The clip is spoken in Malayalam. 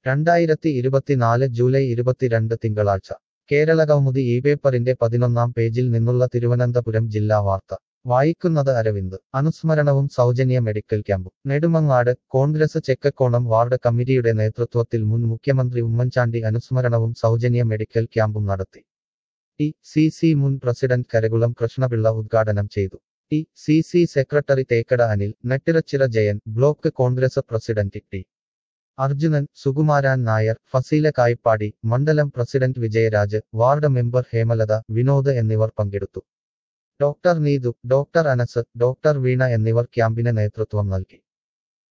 2024 ജൂലൈ 22 തിങ്കളാഴ്ച കേരളകൗമുദി ഈ പേപ്പറിന്റെ 11-ാം പേജിൽ നിന്നുള്ള തിരുവനന്തപുരം ജില്ലാ വാർത്ത വായിക്കുന്നത് അരവിന്ദ് അനുസ്മരണവും സൗജന്യ മെഡിക്കൽ ക്യാമ്പും നെടുമങ്ങാട് കോൺഗ്രസ് ചെക്കക്കോണം വാർഡ് കമ്മിറ്റിയുടെ നേതൃത്വത്തിൽ മുൻ മുഖ്യമന്ത്രി ഉമ്മൻചാണ്ടി അനുസ്മരണവും സൗജന്യ മെഡിക്കൽ ക്യാമ്പും നടത്തി ടി.സി.സി മുൻ പ്രസിഡന്റ് കരകുളം കൃഷ്ണപിള്ള ഉദ്ഘാടനം ചെയ്തു. T C C secretary Thekkada Anil, Nettirachira Jayan, block Congress president T. Arjunan, Sukumaran Nair, Fazeela Kayippadi, മണ്ഡലം president Vijayaraj, ward member Hemalatha, Vinod എന്നിവർ പങ്കെടുത്തു. Doctor Neethu, doctor Anas, doctor Veena എന്നിവർ ക്യാമ്പിന് നേതൃത്വം നൽകി.